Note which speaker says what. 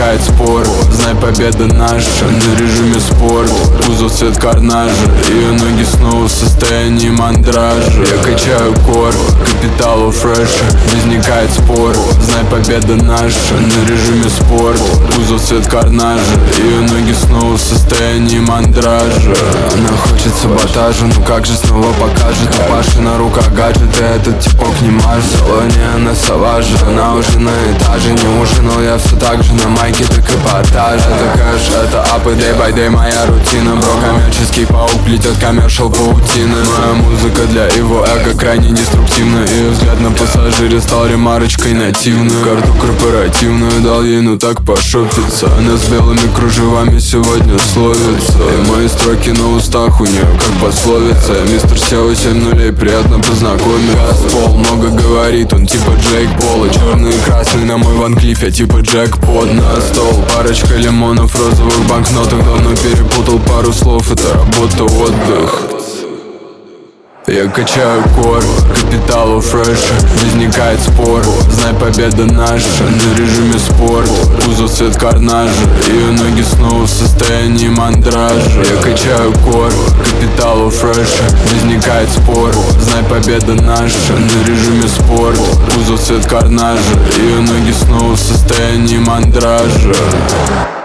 Speaker 1: возникает спор. Знай, победа наша на режиме спорт. Кузов цвет карнажа, ее ноги снова в состоянии мандража. Я качаю кор, капиталу фреша, возникает спор. Знай, победа наша на режиме спорт. Кузов цвет карнажа, ее ноги снова в состоянии мандража. Она хочет саботажа, ну как же снова покажет. У Паши на руках гаджет, и этот типок не мажет. В салоне она сова же, она уже на этаже. Не ужинал я все так же на майке, так и эпатаже. Такая же это ап и day by day моя рутина. Бро, коммерческий паук плетет коммершал паутины. Моя музыка для его эго крайне деструктивна. Ее взгляд на пассажире стал ремарочкой нативной. Карту корпоративную дал ей, ну так пошопиться. Она с белыми кружевами сегодня словится. И мои строки на устах у нее как пословица. Я мистер SEO 7 приятно познакомиться. Пол много говорит, он типа Джейк Пол. И черный и красный на мой Ван Клифф, я типа джекпот. На стол парочка лимонов, розовых банкнотах. Давно перепутал пару слов, это работа, отдых. Я качаю кор, капиталу фреша, возникает спор. Знай, победа наша на режиме спорт. Кузов цвет карнажа, ее ноги снова в состоянии мандража. Я качаю кор, капиталу фреша, возникает спор. Знай, победа наша на режиме спорт. Кузов цвет карнажа, ее ноги снова в состоянии мандража.